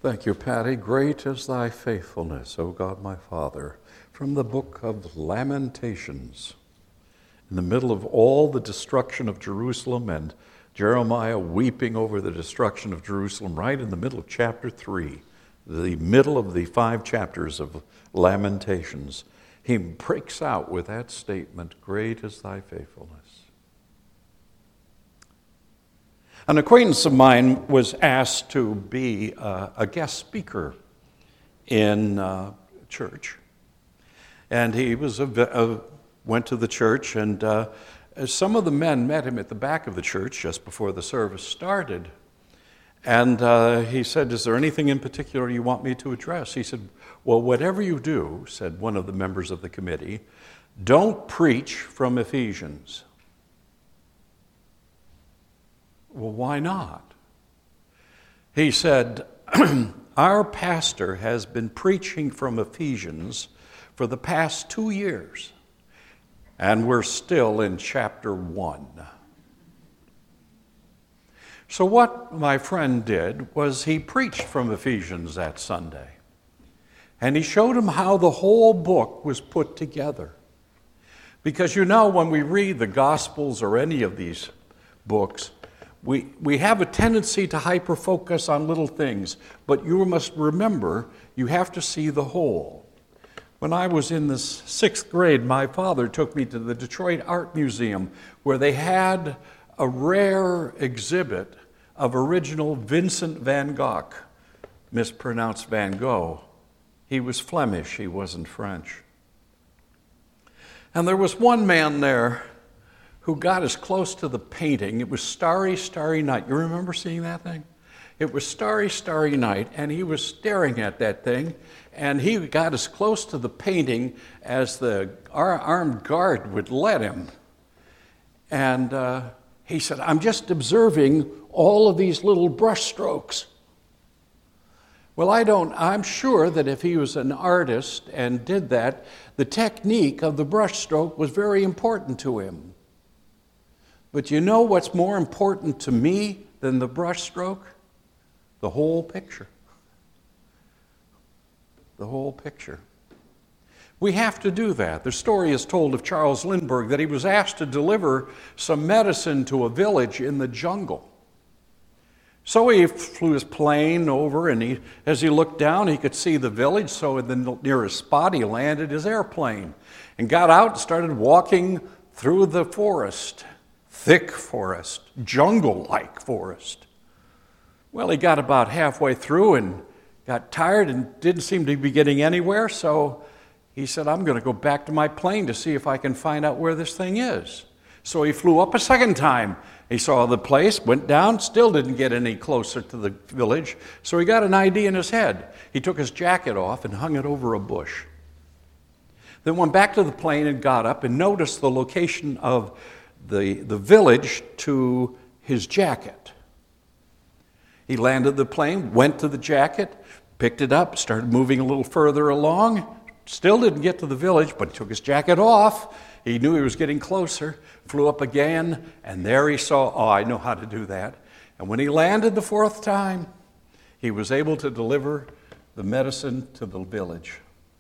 Thank you, Patty. Great is thy faithfulness, O God my Father. From the book of Lamentations. In the middle of all the destruction of Jerusalem and Jeremiah weeping over the destruction of Jerusalem, right in the middle of chapter 3, the middle of the 5 chapters of Lamentations, he breaks out with that statement, great is thy faithfulness. An acquaintance of mine was asked to be a guest speaker in church. And he went to the church, and some of the men met him at the back of the church just before the service started. And he said, is there anything in particular you want me to address? He said, well, whatever you do, said one of the members of the committee, don't preach from Ephesians. Well, why not? He said, our pastor has been preaching from Ephesians for the past 2 years, and we're still in chapter 1. So what my friend did was he preached from Ephesians that Sunday, and he showed him how the whole book was put together. Because when we read the Gospels or any of these books, we have a tendency to hyper-focus on little things, but you must remember, you have to see the whole. When I was in the 6th grade, my father took me to the Detroit Art Museum, where they had a rare exhibit of original Vincent van Gogh, mispronounced Van Gogh. He was Flemish, he wasn't French. And there was one man there who got as close to the painting. It was Starry, Starry Night. You remember seeing that thing? It was Starry, Starry Night, and he was staring at that thing, and he got as close to the painting as the armed guard would let him. And he said, I'm just observing all of these little brush strokes. Well, I'm sure that if he was an artist and did that, the technique of the brush stroke was very important to him. But you know what's more important to me than the brush stroke? The whole picture. The whole picture. We have to do that. The story is told of Charles Lindbergh that he was asked to deliver some medicine to a village in the jungle. So he flew his plane over, and as he looked down, he could see the village. So in the nearest spot, he landed his airplane and got out and started walking through the forest. Thick forest, jungle-like forest. Well, he got about halfway through and got tired and didn't seem to be getting anywhere, so he said, I'm going to go back to my plane to see if I can find out where this thing is. So he flew up a second time. He saw the place, went down, still didn't get any closer to the village, so he got an idea in his head. He took his jacket off and hung it over a bush. Then went back to the plane and got up and noticed the location of the village to his jacket. He landed the plane, went to the jacket, picked it up, started moving a little further along, still didn't get to the village, but took his jacket off. He knew he was getting closer, flew up again, and there he saw, I know how to do that. And when he landed the 4th time, he was able to deliver the medicine to the village.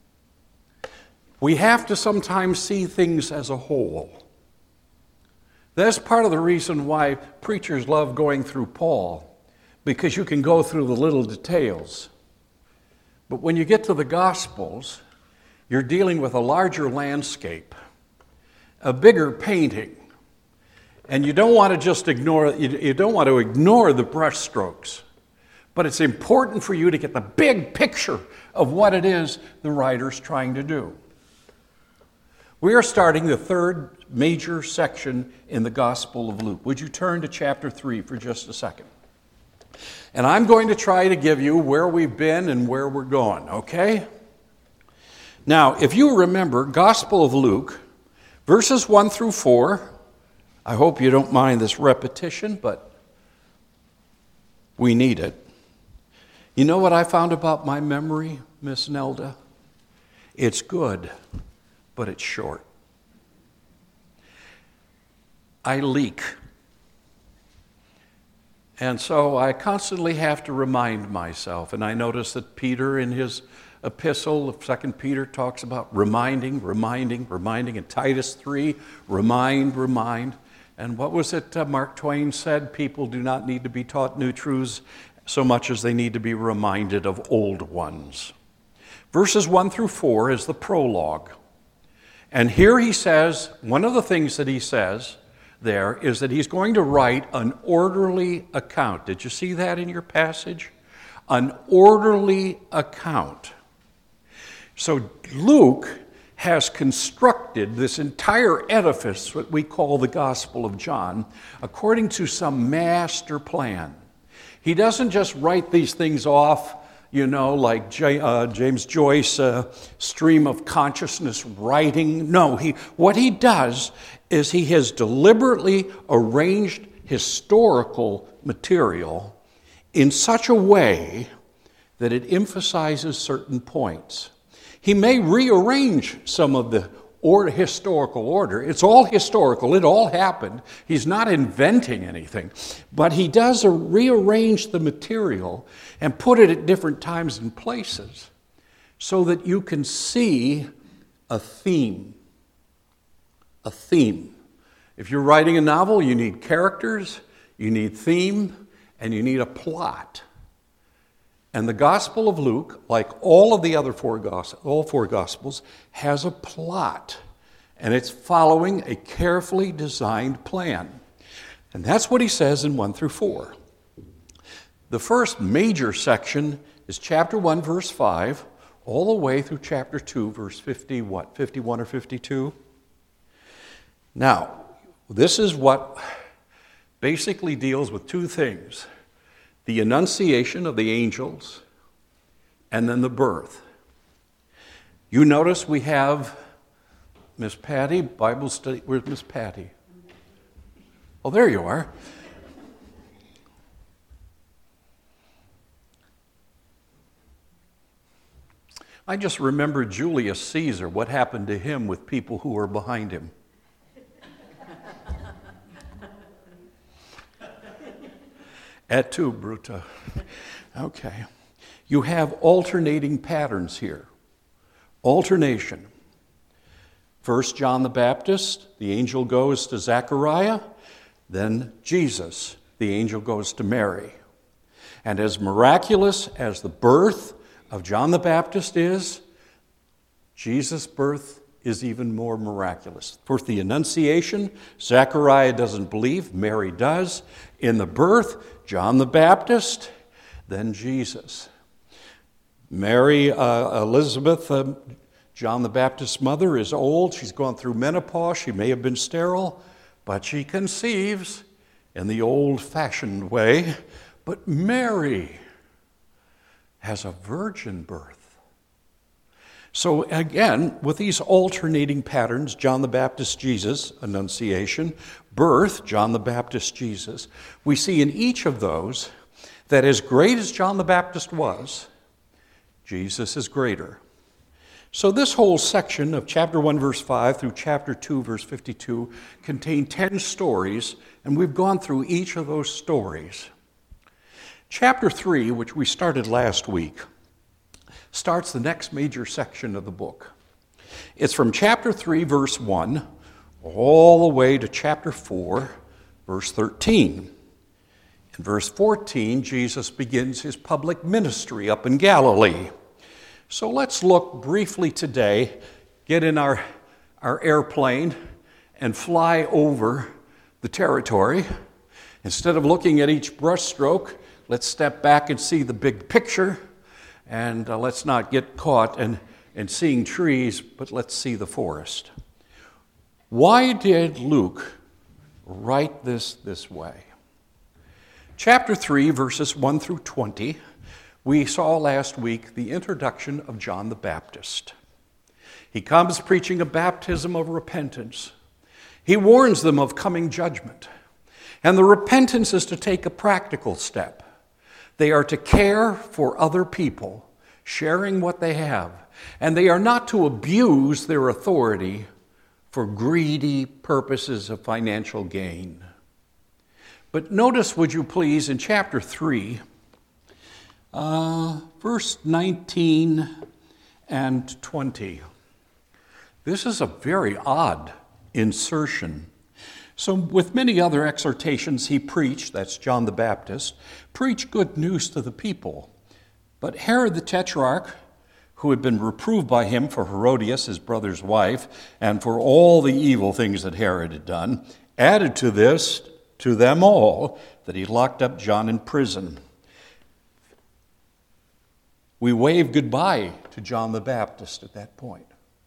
We have to sometimes see things as a whole. That's part of the reason why preachers love going through Paul, because you can go through the little details. But when you get to the Gospels, you're dealing with a larger landscape, a bigger painting, and you don't want to just ignore the brush strokes. But it's important for you to get the big picture of what it is the writer's trying to do. We are starting the 3rd major section in the Gospel of Luke. Would you turn to chapter 3 for just a second? And I'm going to try to give you where we've been and where we're going, okay? Now, if you remember, Gospel of Luke, verses 1 through 4, I hope you don't mind this repetition, but we need it. You know what I found about my memory, Miss Nelda? It's good, but it's short. I leak. And so I constantly have to remind myself, and I notice that Peter in his epistle, 2 Peter, talks about reminding, and Titus 3, remind. And what was it Mark Twain said? People do not need to be taught new truths so much as they need to be reminded of old ones. Verses 1 through 4 is the prologue. And here he says, one of the things that he says there is that he's going to write an orderly account. Did you see that in your passage? An orderly account. So Luke has constructed this entire edifice, what we call the Gospel of John, according to some master plan. He doesn't just write these things off, like James Joyce, stream of consciousness writing. No, what he does is he has deliberately arranged historical material in such a way that it emphasizes certain points. He may rearrange some of the historical order. It's all historical. It all happened. He's not inventing anything. But he does rearrange the material and put it at different times and places so that you can see a theme. A theme. If you're writing a novel, you need characters, you need theme, and you need a plot. And the Gospel of Luke, like all of the other all four Gospels, has a plot. And it's following a carefully designed plan. And that's what he says in 1 through 4. The first major section is chapter 1, verse 5, all the way through chapter 2, verse 51 or 52? Now, this is what basically deals with two things. The annunciation of the angels, and then the birth. You notice we have Miss Patty, Bible study. Where's Miss Patty? Oh, there you are. I just remember Julius Caesar, what happened to him with people who were behind him. Et tu, Bruta. Okay. You have alternating patterns here. Alternation. First, John the Baptist, the angel goes to Zechariah. Then Jesus, the angel goes to Mary. And as miraculous as the birth of John the Baptist is, Jesus' birth is even more miraculous. First, the Annunciation, Zechariah doesn't believe, Mary does. In the birth, John the Baptist, then Jesus. Mary, Elizabeth, John the Baptist's mother, is old. She's gone through menopause. She may have been sterile, but she conceives in the old-fashioned way. But Mary has a virgin birth. So again, with these alternating patterns, John the Baptist, Jesus, Annunciation, birth, John the Baptist, Jesus, we see in each of those that as great as John the Baptist was, Jesus is greater. So this whole section of chapter 1, verse 5 through chapter 2, verse 52 contain 10 stories, and we've gone through each of those stories. Chapter 3, which we started last week, starts the next major section of the book. It's from chapter 3, verse 1, all the way to chapter 4, verse 13. In verse 14, Jesus begins his public ministry up in Galilee. So let's look briefly today, get in our airplane and fly over the territory. Instead of looking at each brushstroke, let's step back and see the big picture. And let's not get caught in seeing trees, but let's see the forest. Why did Luke write this way? Chapter 3, verses 1 through 20, we saw last week the introduction of John the Baptist. He comes preaching a baptism of repentance. He warns them of coming judgment. And the repentance is to take a practical step. They are to care for other people, sharing what they have. And they are not to abuse their authority for greedy purposes of financial gain. But notice, would you please, in chapter 3, verse 19 and 20. This is a very odd insertion. So with many other exhortations he preached, that's John the Baptist, preached good news to the people. But Herod the Tetrarch, who had been reproved by him for Herodias, his brother's wife, and for all the evil things that Herod had done, added to this, to them all, that he locked up John in prison. We wave goodbye to John the Baptist at that point.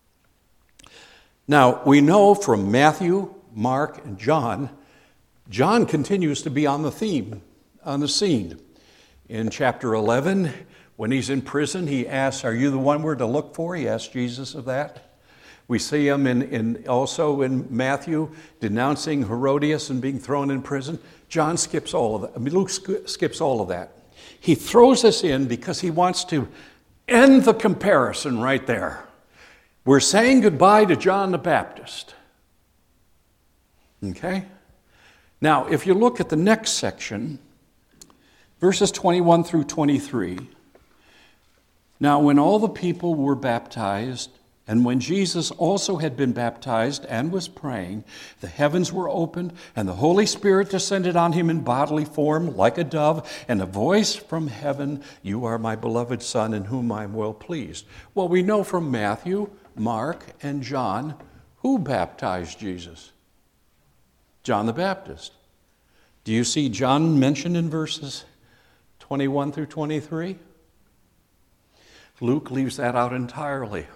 Now, we know from Matthew, Mark, and John continues to be on the scene. In chapter 11, when he's in prison, he asks, "Are you the one we're to look for?" He asks Jesus of that. We see him also in Matthew denouncing Herodias and being thrown in prison. John skips all of that. Luke skips all of that. He throws us in because he wants to end the comparison right there. We're saying goodbye to John the Baptist. Okay? Now, if you look at the next section, verses 21 through 23. Now, when all the people were baptized, and when Jesus also had been baptized and was praying, the heavens were opened, and the Holy Spirit descended on him in bodily form like a dove, and a voice from heaven, "You are my beloved Son, in whom I am well pleased." Well, we know from Matthew, Mark, and John, who baptized Jesus? John the Baptist. Do you see John mentioned in verses 21 through 23? Luke leaves that out entirely.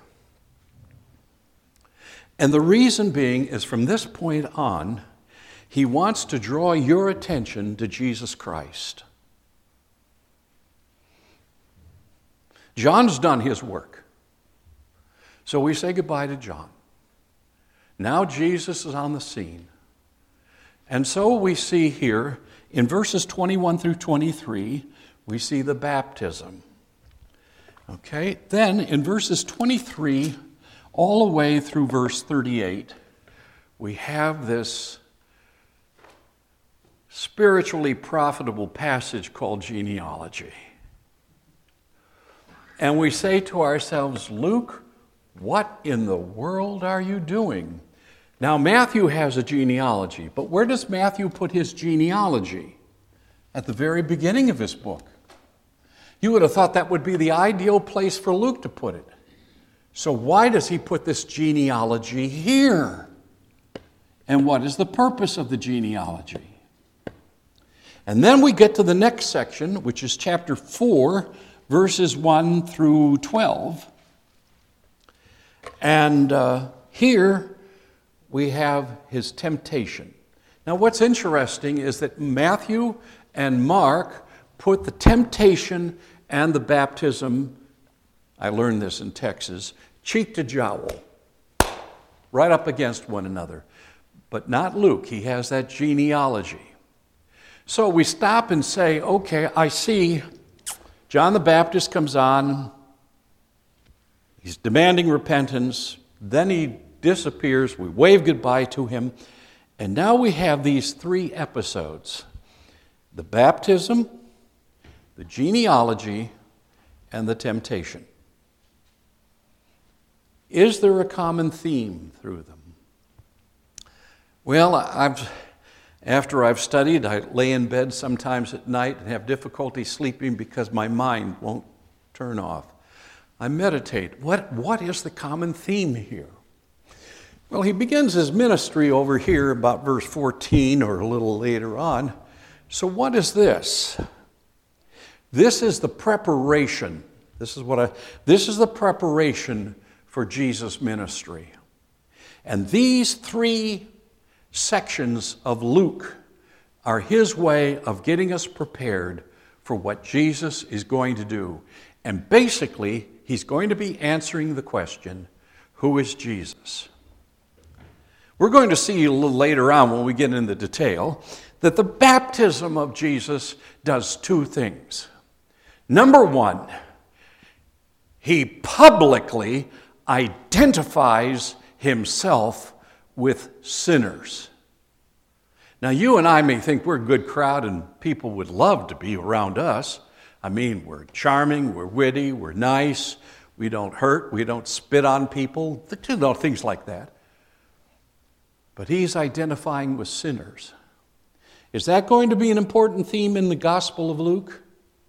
And the reason being is from this point on, he wants to draw your attention to Jesus Christ. John's done his work. So we say goodbye to John. Now Jesus is on the scene. And so we see here in verses 21 through 23, we see the baptism. Okay, then in verses 23 all the way through verse 38, we have this spiritually profitable passage called genealogy. And we say to ourselves, Luke, what in the world are you doing? Now, Matthew has a genealogy, but where does Matthew put his genealogy? At the very beginning of his book. You would have thought that would be the ideal place for Luke to put it. So why does he put this genealogy here? And what is the purpose of the genealogy? And then we get to the next section, which is chapter 4, verses 1 through 12. And here we have his temptation. Now what's interesting is that Matthew and Mark put the temptation and the baptism, I learned this in Texas, cheek to jowl, right up against one another. But not Luke. He has that genealogy. So we stop and say, okay, I see John the Baptist comes on. He's demanding repentance. Then he disappears. We wave goodbye to him. And now we have these three episodes. The baptism, the genealogy, and the temptation. Is there a common theme through them? Well, after I've studied, I lay in bed sometimes at night and have difficulty sleeping because my mind won't turn off. I meditate. What is the common theme here? Well, he begins his ministry over here about verse 14 or a little later on. So what is this? This is the preparation. This is the preparation for Jesus' ministry. And these three sections of Luke are his way of getting us prepared for what Jesus is going to do. And basically, he's going to be answering the question, who is Jesus? We're going to see a little later on when we get into detail that the baptism of Jesus does two things. Number one, he publicly identifies himself with sinners. Now, you and I may think we're a good crowd and people would love to be around us. I mean, we're charming, we're witty, we're nice, we don't hurt, we don't spit on people, things like that. But he's identifying with sinners. Is that going to be an important theme in the Gospel of Luke?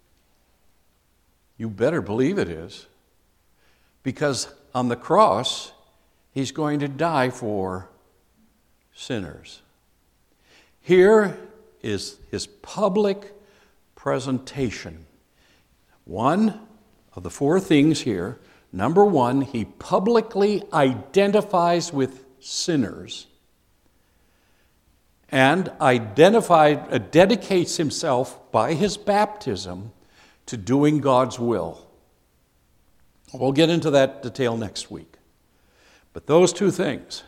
You better believe it is. Because on the cross, he's going to die for sinners. Here is his public presentation. One of the four things here. Number one, he publicly identifies with sinners and dedicates himself by his baptism to doing God's will. We'll get into that detail next week. But those two things,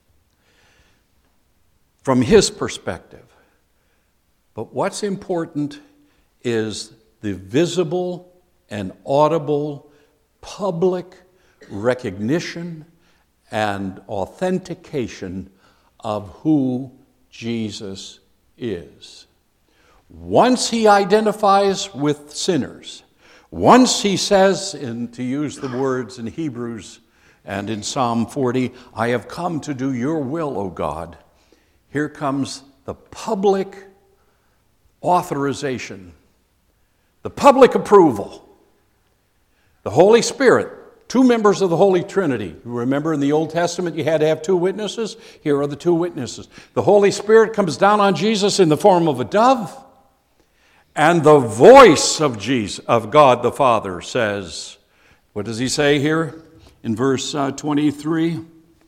from his perspective. But what's important is the visible and audible public recognition and authentication of who Jesus is. Once he identifies with sinners, once he says, to use the words in Hebrews and in Psalm 40, I have come to do your will, O God, here comes the public authorization, the public approval. The Holy Spirit, two members of the Holy Trinity. You remember in the Old Testament you had to have two witnesses? Here are the two witnesses. The Holy Spirit comes down on Jesus in the form of a dove, and the voice of Jesus, of God the Father says, what does he say here in verse 23?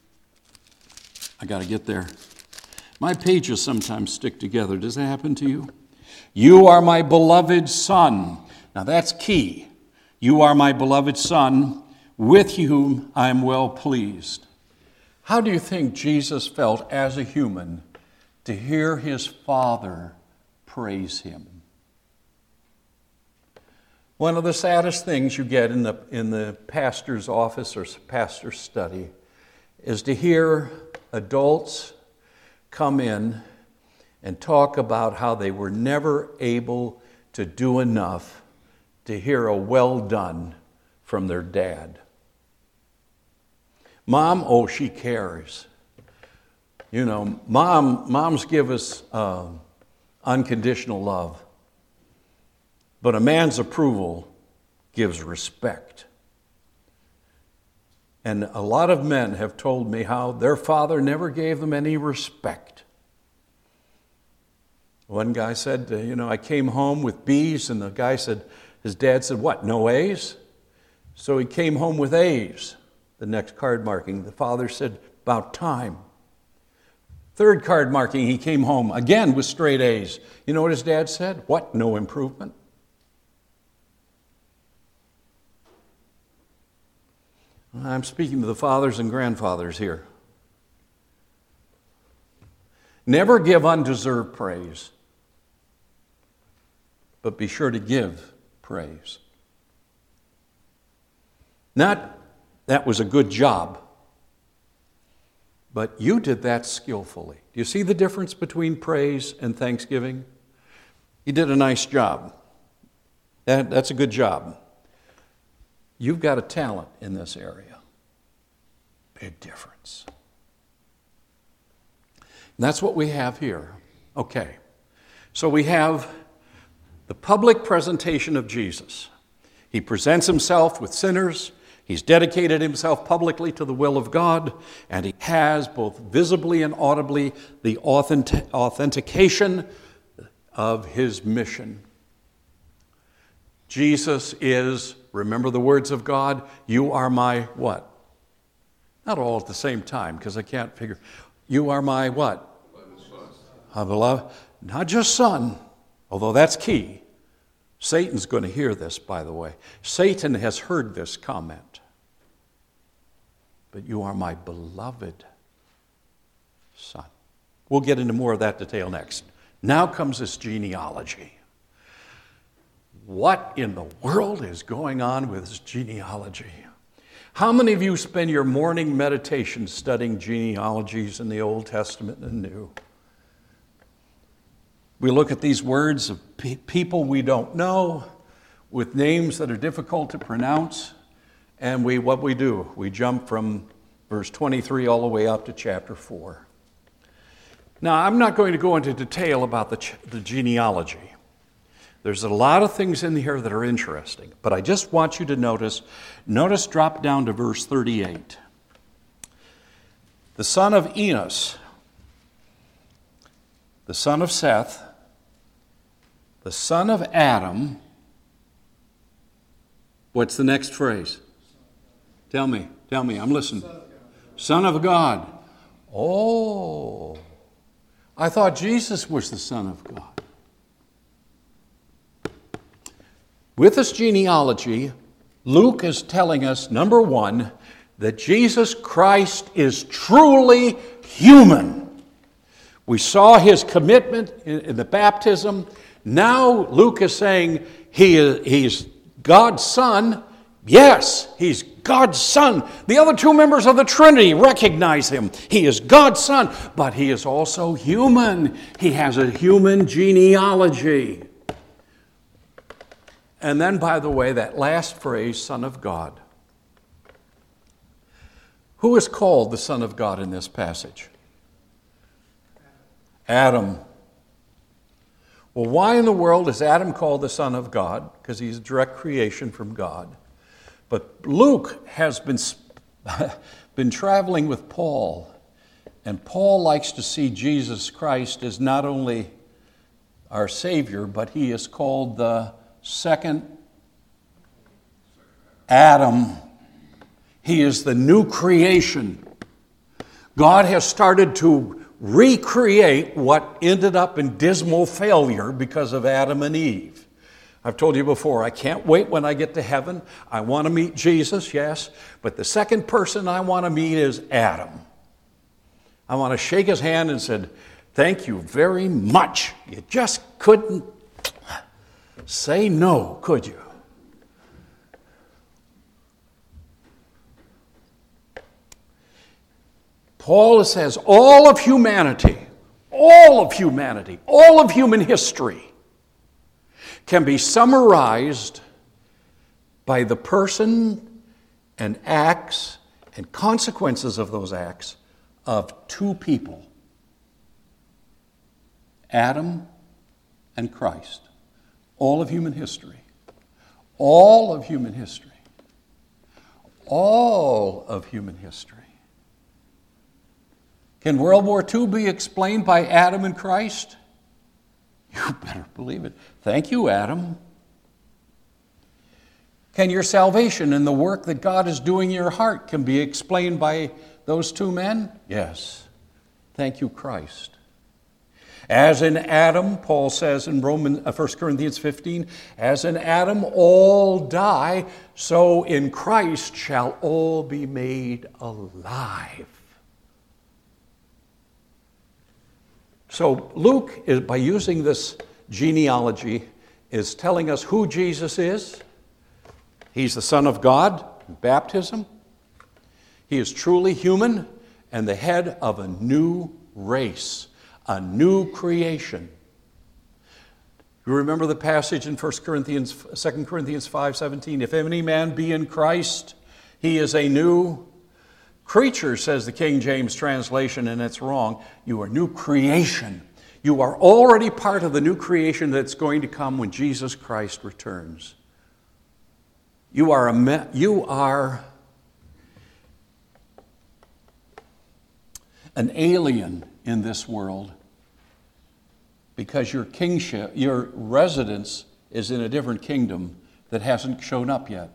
I got to get there. My pages sometimes stick together. Does that happen to you? You are my beloved Son. Now that's key. You are my beloved Son, with whom I am well pleased. How do you think Jesus felt as a human to hear his Father praise him? One of the saddest things you get in the pastor's office or pastor's study is to hear adults come in and talk about how they were never able to do enough to hear a well done from their dad. Mom, oh, she cares. You know, moms give us unconditional love. But a man's approval gives respect. And a lot of men have told me how their father never gave them any respect. One guy said, I came home with B's, and the guy said, his dad said, what, no A's? So he came home with A's, the next card marking. The father said, about time. Third card marking, he came home again with straight A's. You know what his dad said? What, no improvement? I'm speaking to the fathers and grandfathers here. Never give undeserved praise, but be sure to give praise. Not, that was a good job, but you did that skillfully. Do you see the difference between praise and thanksgiving? You did a nice job. That's a good job. You've got a talent in this area. Big difference. And that's what we have here. Okay. So we have the public presentation of Jesus. He presents himself with sinners. He's dedicated himself publicly to the will of God. And he has both visibly and audibly the authentication of his mission. Jesus is, remember the words of God, you are my what? Not all at the same time, because I can't figure. You are my what? Beloved. Not just son, although that's key. Satan's going to hear this, by the way. Satan has heard this comment. But you are my beloved son. We'll get into more of that detail next. Now comes this genealogy. What in the world is going on with this genealogy? How many of you spend your morning meditation studying genealogies in the Old Testament and the New? We look at these words of people we don't know, with names that are difficult to pronounce, and what we do, we jump from verse 23 all the way up to chapter 4. Now, I'm not going to go into detail about the genealogy. There's a lot of things in here that are interesting, but I just want you to notice drop down to verse 38. The son of Enos, the son of Seth, the son of Adam. What's the next phrase? Tell me, I'm listening. Son of God. Oh, I thought Jesus was the Son of God. With this genealogy, Luke is telling us, number one, that Jesus Christ is truly human. We saw his commitment in the baptism. Now Luke is saying he's God's Son. Yes, he's God's Son. The other two members of the Trinity recognize him. He is God's Son, but he is also human. He has a human genealogy. And then, by the way, that last phrase, Son of God. Who is called the Son of God in this passage? Adam. Well, why in the world is Adam called the Son of God? Because he's a direct creation from God. But Luke has been traveling with Paul, and Paul likes to see Jesus Christ as not only our Savior, but he is called the second Adam. He is the new creation. God has started to recreate what ended up in dismal failure because of Adam and Eve. I've told you before, I can't wait when I get to heaven. I want to meet Jesus, yes, but the second person I want to meet is Adam. I want to shake his hand and say, thank you very much. You just couldn't say no, could you? Paul says all of human history can be summarized by the person and acts and consequences of those acts of two people, Adam and Christ. All of human history. All of human history. All of human history. Can World War II be explained by Adam and Christ? You better believe it. Thank you, Adam. Can your salvation and the work that God is doing in your heart can be explained by those two men? Yes. Thank you, Christ. As in Adam, Paul says in 1 Corinthians 15, as in Adam all die, so in Christ shall all be made alive. So Luke, by using this genealogy, is telling us who Jesus is. He's the Son of God in baptism. He is truly human and the head of a new race, a new creation. You remember the passage in 2 Corinthians 5:17, if any man be in Christ, he is a new creature, says the King James translation, and it's wrong. You are new creation. You are already part of the new creation that's going to come when Jesus Christ returns. You are an alien in this world because your kingship, your residence is in a different kingdom that hasn't shown up yet.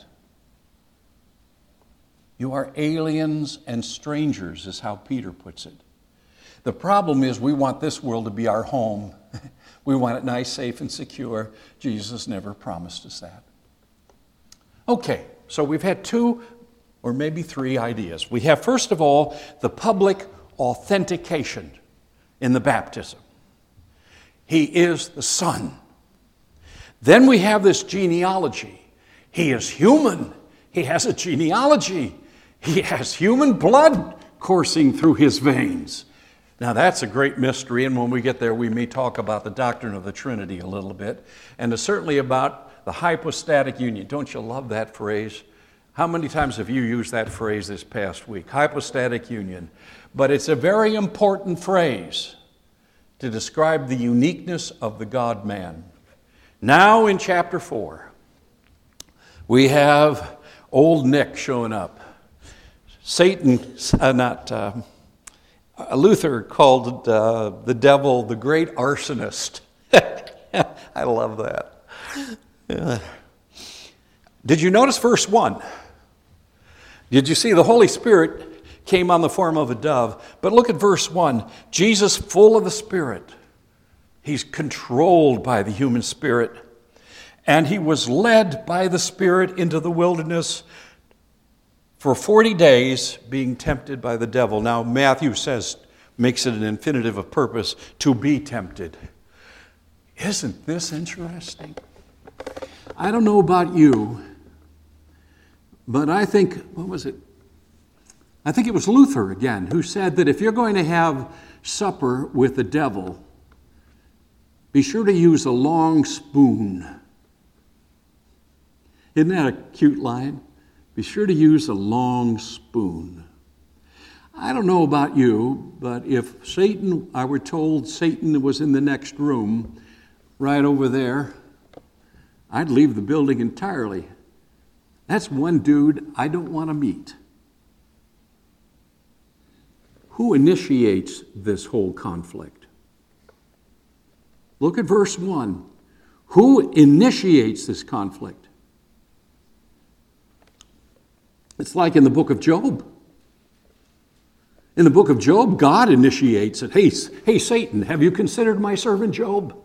You are aliens and strangers, is how Peter puts it. The problem is we want this world to be our home. We want it nice, safe, and secure. Jesus never promised us that. Okay, so we've had two or maybe three ideas. We have, first of all, the public authentication in the baptism. He is the Son. Then we have this genealogy. He is human. He has a genealogy. He has human blood coursing through his veins. Now that's a great mystery, and when we get there we may talk about the doctrine of the Trinity a little bit, and it's certainly about the hypostatic union. Don't you love that phrase? How many times have you used that phrase this past week? Hypostatic union. But it's a very important phrase to describe the uniqueness of the God-man. Now in chapter 4, we have old Nick showing up. Luther called the devil the great arsonist. I love that. Did you notice verse 1? Did you see the Holy Spirit came on the form of a dove? But look at verse 1. Jesus, full of the Spirit. He's controlled by the human spirit. And he was led by the Spirit into the wilderness for 40 days, being tempted by the devil. Now, Matthew makes it an infinitive of purpose, to be tempted. Isn't this interesting? I don't know about you, but I think, what was it? I think it was Luther again, who said that if you're going to have supper with the devil, be sure to use a long spoon. Isn't that a cute line? Be sure to use a long spoon. I don't know about you, but if I were told Satan was in the next room, right over there, I'd leave the building entirely. That's one dude I don't want to meet. Who initiates this whole conflict? Look at verse 1. Who initiates this conflict? It's like in the book of Job. In the book of Job, God initiates it. Hey, Satan, have you considered my servant Job?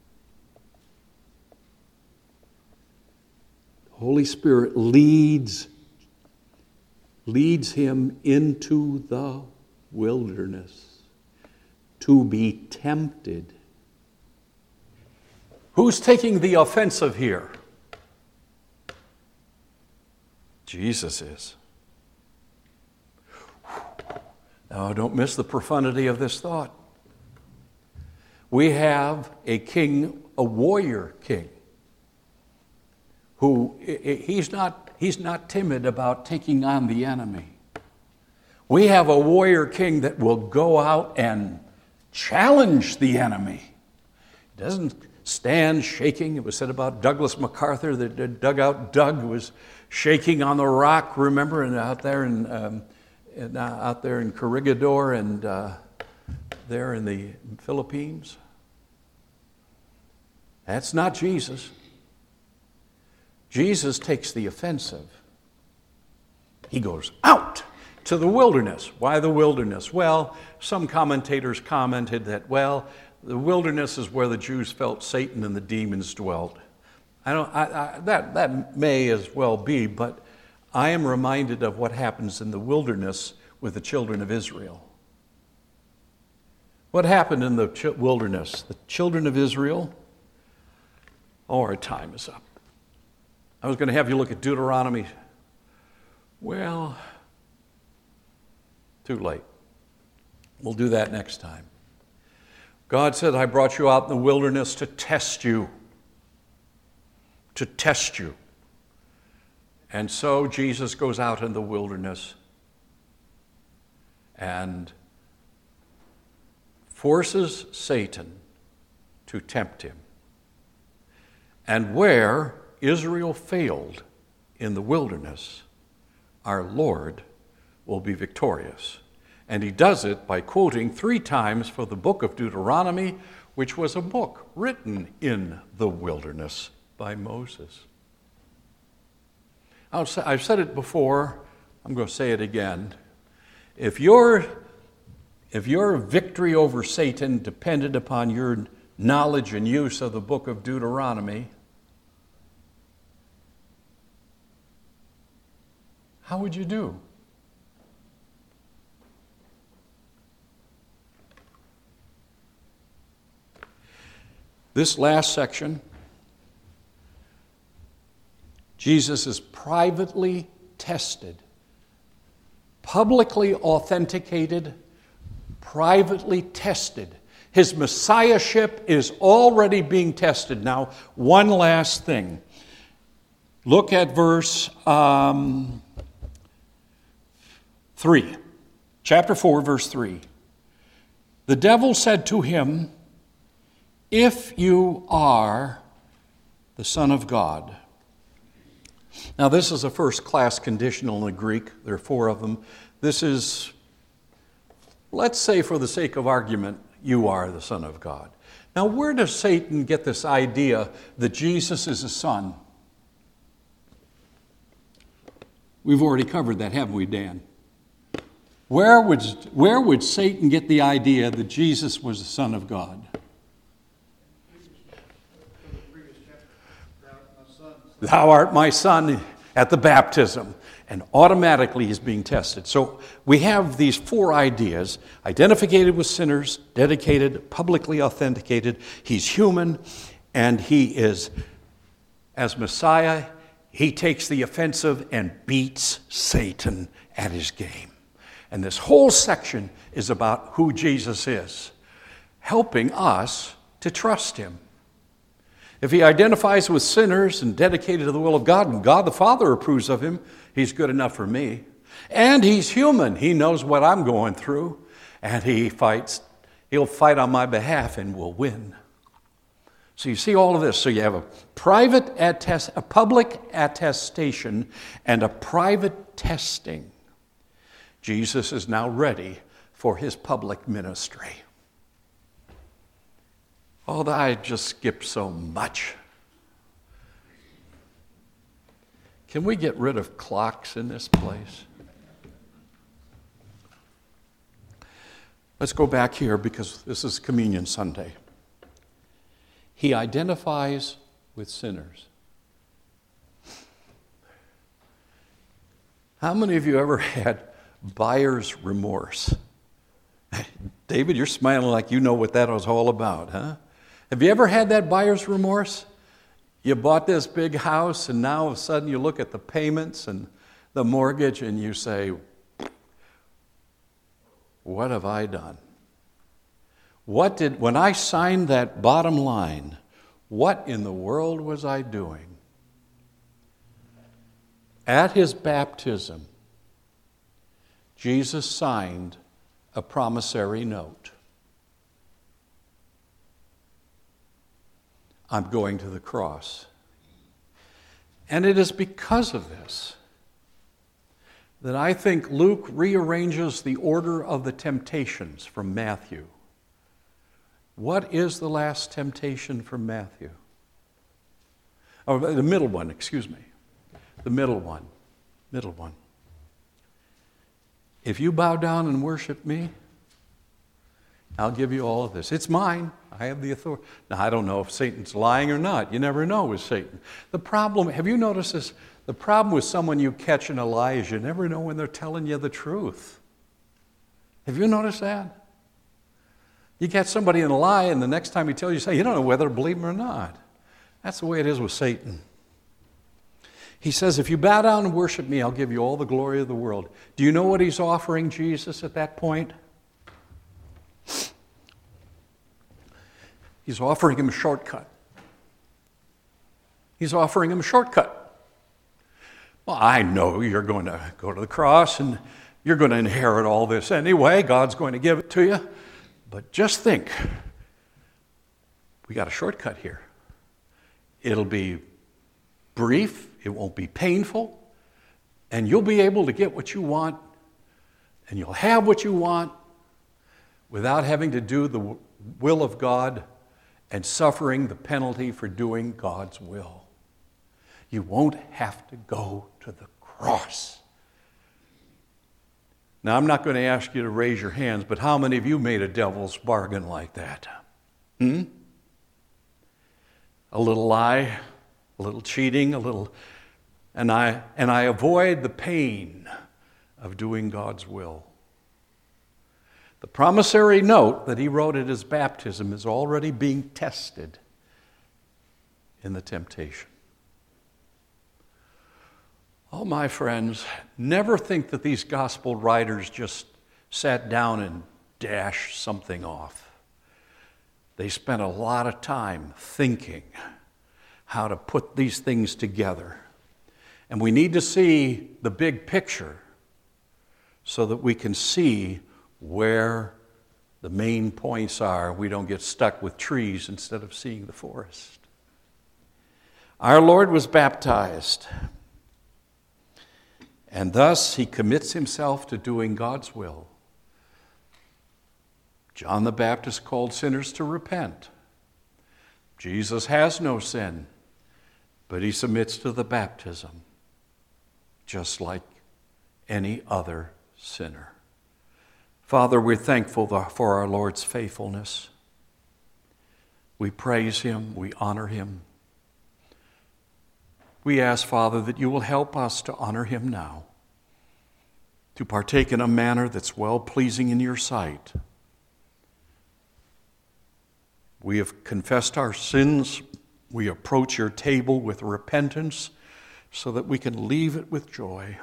The Holy Spirit leads him into the wilderness to be tempted. Who's taking the offensive here? Jesus is. Now, don't miss the profundity of this thought. We have a king, a warrior king, who he's not timid about taking on the enemy. We have a warrior king that will go out and challenge the enemy. He doesn't stand shaking. It was said about Douglas MacArthur that Dugout Doug was shaking on the rock, remember, and out there in Corregidor and there in the Philippines. That's not Jesus. Jesus takes the offensive. He goes out to the wilderness. Why the wilderness? Well, some commentators commented that, the wilderness is where the Jews felt Satan and the demons dwelt. That may as well be, but I am reminded of what happens in the wilderness with the children of Israel. What happened in the wilderness? The children of Israel, our time is up. I was going to have you look at Deuteronomy. Well, too late. We'll do that next time. God said, I brought you out in the wilderness to test you. To test you. And so Jesus goes out in the wilderness and forces Satan to tempt him. And where Israel failed in the wilderness, our Lord will be victorious. And he does it by quoting 3 times for the book of Deuteronomy, which was a book written in the wilderness by Moses. I've said it before, I'm going to say it again. If your victory over Satan depended upon your knowledge and use of the book of Deuteronomy, how would you do? This last section, Jesus is privately tested, publicly authenticated, privately tested. His messiahship is already being tested. Now, one last thing. Look at verse 3. Chapter 4, verse 3. The devil said to him, "If you are the Son of God." Now, this is a first-class conditional in the Greek. There are 4 of them. This is, let's say for the sake of argument, you are the Son of God. Now, where does Satan get this idea that Jesus is a son? We've already covered that, haven't we, Dan? Where would Satan get the idea that Jesus was the Son of God? Thou art my son at the baptism. And automatically he's being tested. So we have these 4 ideas: identified with sinners, dedicated, publicly authenticated. He's human, and he is, as Messiah, he takes the offensive and beats Satan at his game. And this whole section is about who Jesus is, helping us to trust him. If he identifies with sinners and dedicated to the will of God, and God the Father approves of him, he's good enough for me. And he's human. He knows what I'm going through, and he'll fight on my behalf and will win. So you see all of this. So you have a public attestation and a private testing. Jesus is now ready for his public ministry. Oh, I just skipped so much. Can we get rid of clocks in this place? Let's go back here because this is Communion Sunday. He identifies with sinners. How many of you ever had buyer's remorse? David, you're smiling like you know what that was all about, huh? Have you ever had that buyer's remorse? You bought this big house, and now all of a sudden you look at the payments and the mortgage, and you say, what have I done? When I signed that bottom line, what in the world was I doing? At his baptism, Jesus signed a promissory note. I'm going to the cross. And it is because of this that I think Luke rearranges the order of the temptations from Matthew. What is the last temptation from Matthew? Oh, the middle one, excuse me. The middle one. Middle one. If you bow down and worship me, I'll give you all of this. It's mine. I have the authority. Now, I don't know if Satan's lying or not. You never know with Satan. The problem, have you noticed this? The problem with someone you catch in a lie is you never know when they're telling you the truth. Have you noticed that? You catch somebody in a lie, and the next time he tells you, say, you don't know whether to believe him or not. That's the way it is with Satan. He says, if you bow down and worship me, I'll give you all the glory of the world. Do you know what he's offering Jesus at that point? He's offering him a shortcut. He's offering him a shortcut. Well, I know you're going to go to the cross and you're going to inherit all this anyway. God's going to give it to you. But just think, we got a shortcut here. It'll be brief, it won't be painful, and you'll be able to get what you want, and you'll have what you want without having to do the will of God and suffering the penalty for doing God's will. You won't have to go to the cross. Now, I'm not going to ask you to raise your hands, but how many of you made a devil's bargain like that? A little lie, a little cheating, and I avoid the pain of doing God's will. The promissory note that he wrote at his baptism is already being tested in the temptation. Oh, my friends, never think that these gospel writers just sat down and dash something off. They spent a lot of time thinking how to put these things together. And we need to see the big picture so that we can see where the main points are. We don't get stuck with trees instead of seeing the forest. Our Lord was baptized, and thus he commits himself to doing God's will. John the Baptist called sinners to repent. Jesus has no sin, but he submits to the baptism, just like any other sinner. Father, we're thankful for our Lord's faithfulness. We praise him, we honor him. We ask, Father, that you will help us to honor him now, to partake in a manner that's well-pleasing in your sight. We have confessed our sins. We approach your table with repentance so that we can leave it with joy.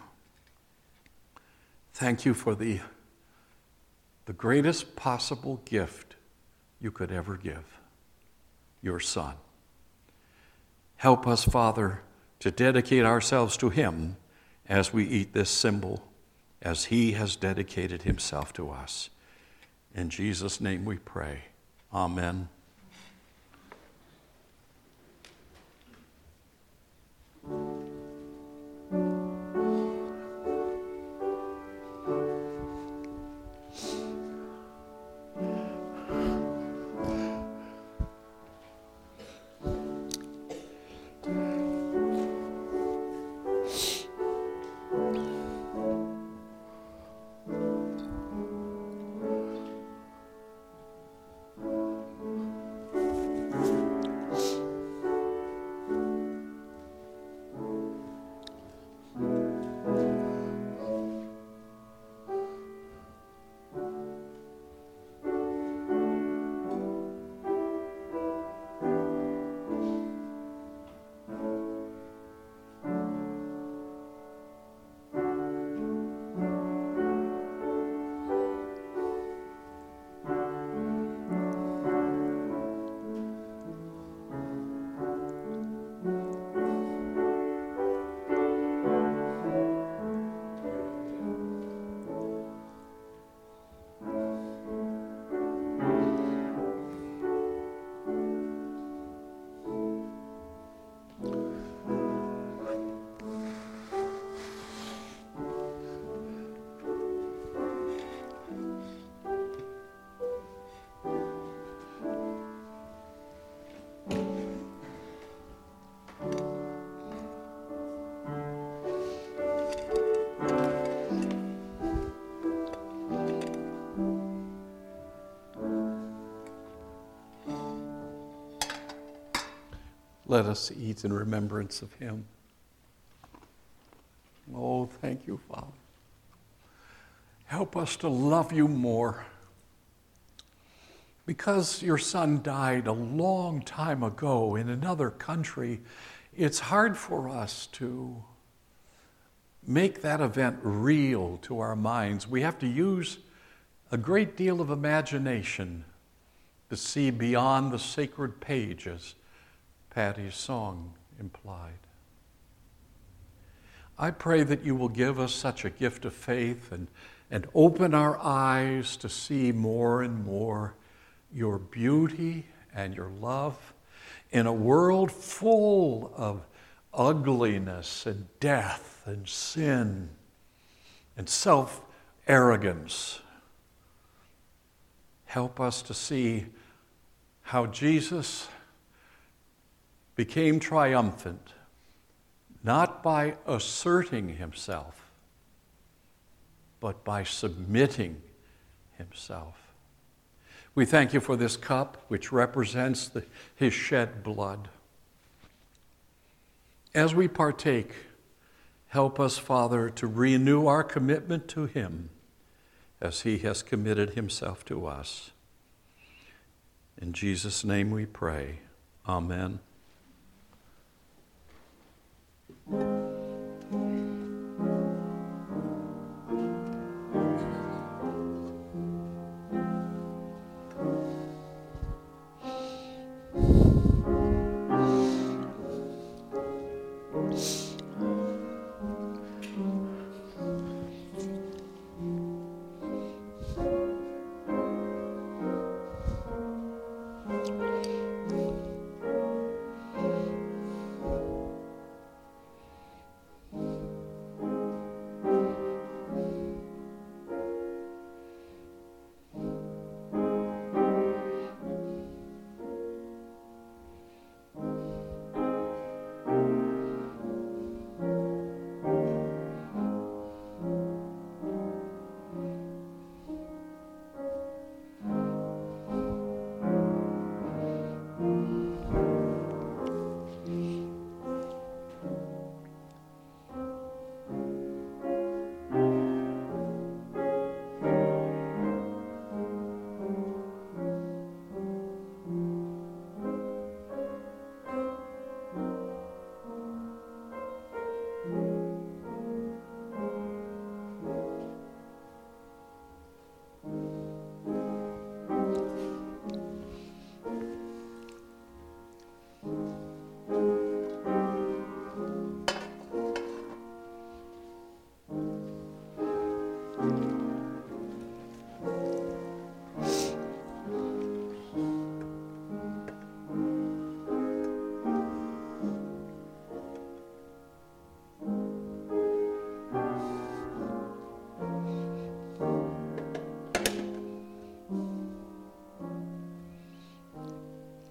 Thank you for the greatest possible gift you could ever give, your Son. Help us, Father, to dedicate ourselves to him as we eat this symbol, as he has dedicated himself to us. In Jesus' name we pray. Amen. Let us eat in remembrance of him. Oh, thank you, Father. Help us to love you more. Because your Son died a long time ago in another country, it's hard for us to make that event real to our minds. We have to use a great deal of imagination to see beyond the sacred pages. Patty's song implied. I pray that you will give us such a gift of faith and open our eyes to see more and more your beauty and your love in a world full of ugliness and death and sin and self-arrogance. Help us to see how Jesus became triumphant, not by asserting himself, but by submitting himself. We thank you for this cup, which represents his shed blood. As we partake, help us, Father, to renew our commitment to him as he has committed himself to us. In Jesus' name we pray. Amen.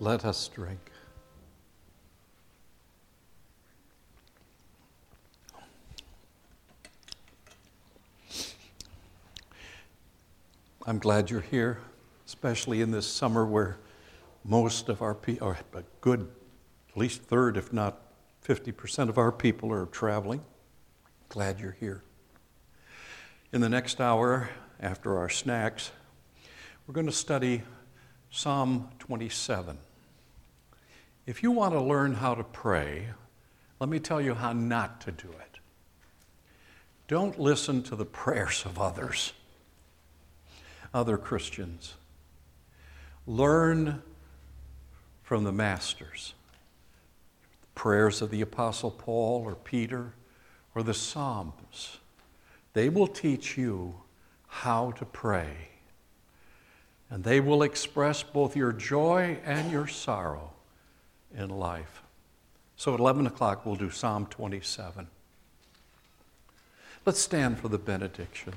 Let us drink. I'm glad you're here, especially in this summer where most of our people, or a good, at least third, if not 50% of our people are traveling. Glad you're here. In the next hour, after our snacks, we're going to study Psalm 27. If you want to learn how to pray, let me tell you how not to do it. Don't listen to the prayers of other Christians. Learn from the masters. The prayers of the Apostle Paul or Peter or the Psalms. They will teach you how to pray. And they will express both your joy and your sorrow in life. So at 11 o'clock, we'll do Psalm 27. Let's stand for the benediction.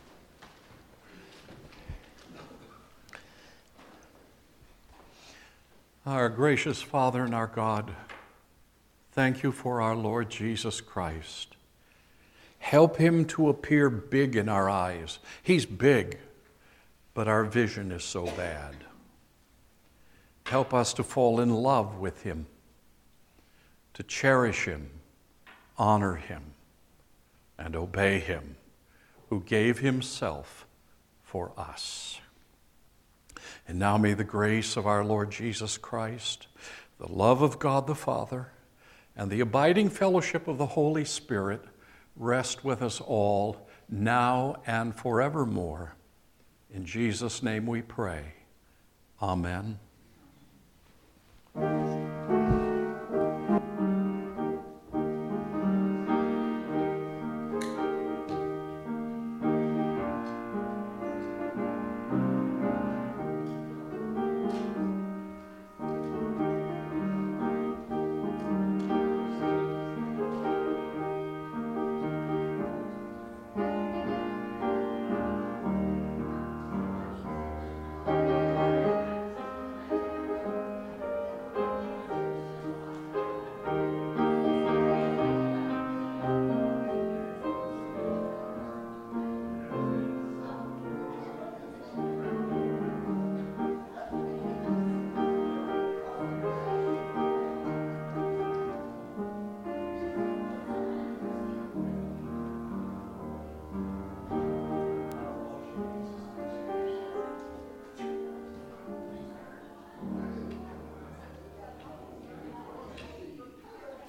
Our gracious Father and our God, thank you for our Lord Jesus Christ. Help him to appear big in our eyes. He's big, but our vision is so bad. Help us to fall in love with him, to cherish him, honor him, and obey him, who gave himself for us. And now may the grace of our Lord Jesus Christ, the love of God the Father, and the abiding fellowship of the Holy Spirit rest with us all, now and forevermore. In Jesus' name we pray. Amen.